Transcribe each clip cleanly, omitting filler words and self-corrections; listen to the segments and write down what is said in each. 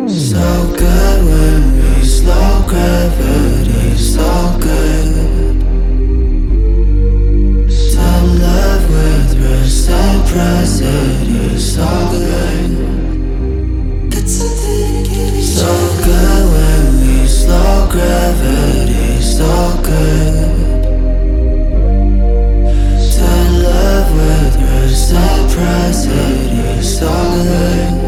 So good when we slow gravity, so good. Some love with reciprocity, so good. So good when we slow gravity, so good. To love with reciprocity, so good.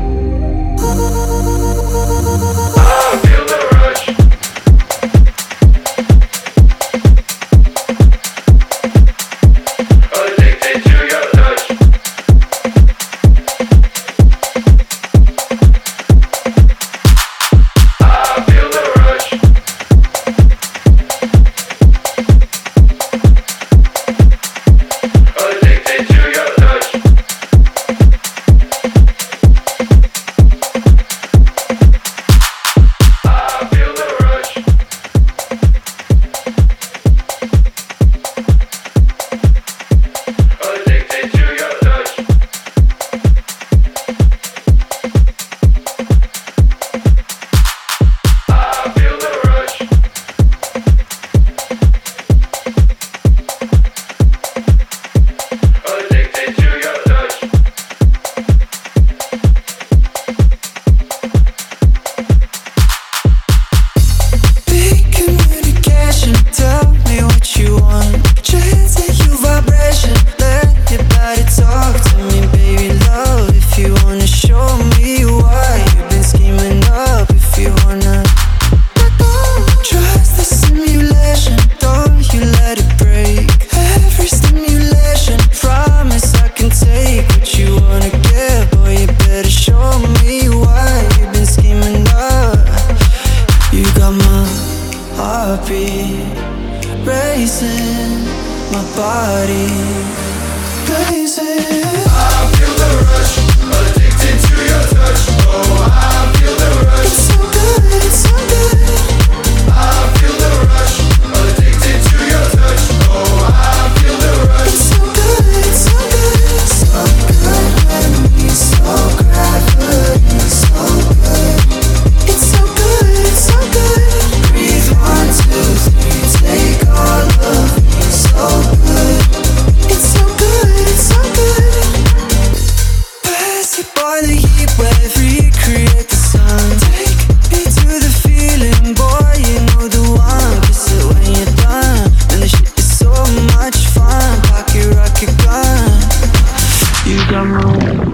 I feel the rush. Addicted to your touch. I feel the rush. Addicted to your touch. I feel the rush. Addicted to your touch. I feel the rush. Addicted to your touch. Big communication, tell me what you want. Chasing you vibration, let your body talk to me, baby love. If you wanna show me why you've been scheming up, if you wanna trust the simulation, don't you let it break. Every stimulation, promise I can take what you wanna give. Boy, you better show me why you've been scheming up. You got my heartbeat racing, my body blazing. I feel the rush, addicted to your touch. Oh, I feel the rush. It's so good, it's so good. I feel the rush, addicted to your touch. Oh, I feel the rush. It's so good, it's so good. So good when we slow gravity, so good. It's so good, it's so good. Breathe 1, 2, 3, take all of me, so good. It's so good, it's so good. Pass it by the heat wave, recreate the sun. Take me to the feeling, boy, you know the one. Kiss it when you're done, and the shit is so much fun. Pocket rocket gun, you got my.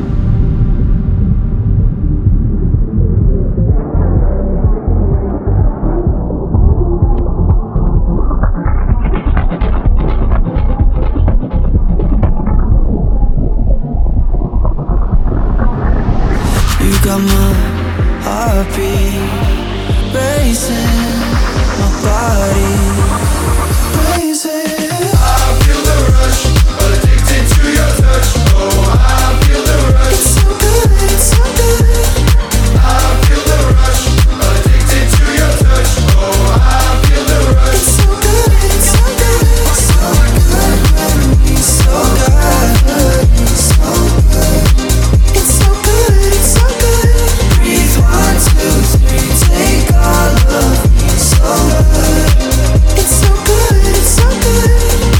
You got my heartbeat racing, my body blazing. I feel the rush, addicted to your touch. Oh, I feel the rush. It's so good, it's so good. I feel the rush, addicted to your touch. Oh, I feel the rush. It's so good, it's so good. So good when we slow gravity, so good. It's so good, it's so good. Breathe 1, 2, 3, take all of me, so good. It's so good, it's so good.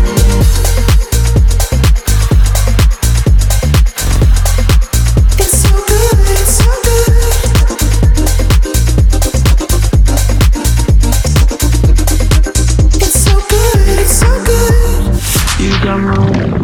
It's so good, it's so good. It's so good, it's so good. You got my.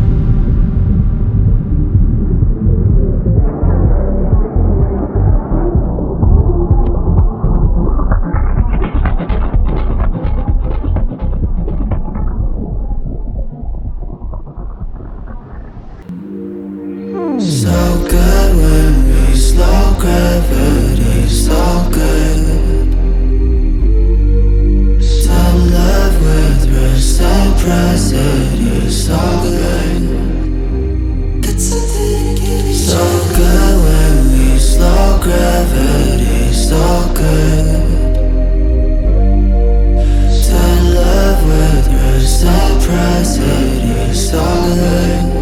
So good when we slow gravity, so good. Some love with reciprocity, so good. So good when we slow gravity, so good. To love with reciprocity, so good.